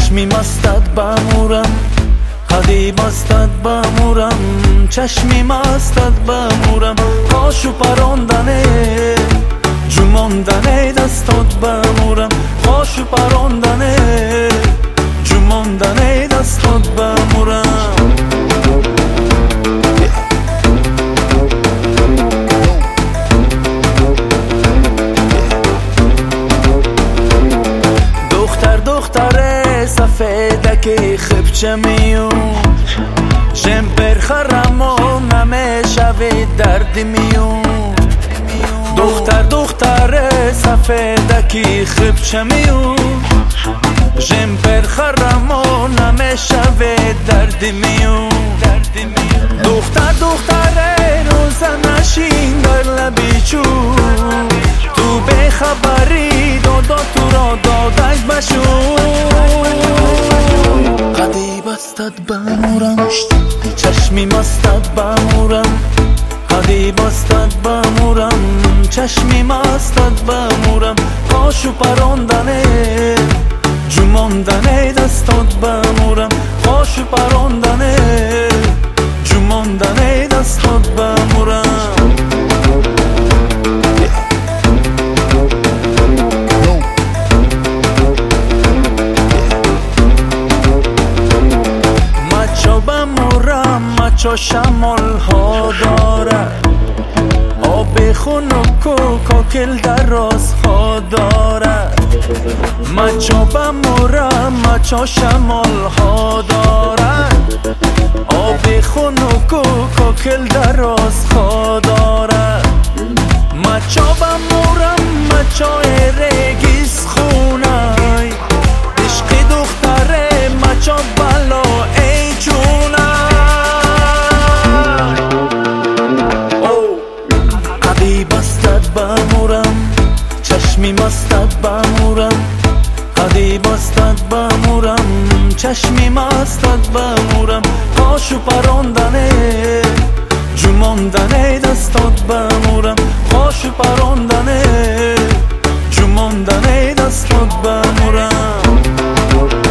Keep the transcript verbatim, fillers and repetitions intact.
چشمی مستت بمورم قدی مستت بمورم چشمی مستت بمورم کاشو پراندنه جماندنه دستات بمورم کاشو پراندنه جماندنه دستات بمورم دختر دختر سفیدکی خبچه میون جم پرخرم و نمه شوید درد میون دختر دختر سفیدکی خبچه میون جم پرخرم و نمه شوید درد میون دختر دختر روز نشین در لبی چون تو به خبری دادا تو را دادک بشون قدی بستت بمورم چشمی مستت بمورم قدی بستت بمورم چشمی مستت بمورم کاشو پراندنه جماندنه دستات بمورم کاشو پراندنه جماندنه دستات بمورم مچو شمال ها دارد آب خون و کوکاکل در راز ها دارد مچو بمورم مچو شمال ها دارد آب خون و کوکاکل در راز ها دارد مچو بمورم مچو رگیز خونای عشقی دختره مچو بلا ای جونای بمورم چشمی مستت بمورم قدی بستت بمورم چشمی مستت بمورم کاشو پراندنه جماندنه دستات بمورم کاشو پراندنه جماندنه دستات بمورم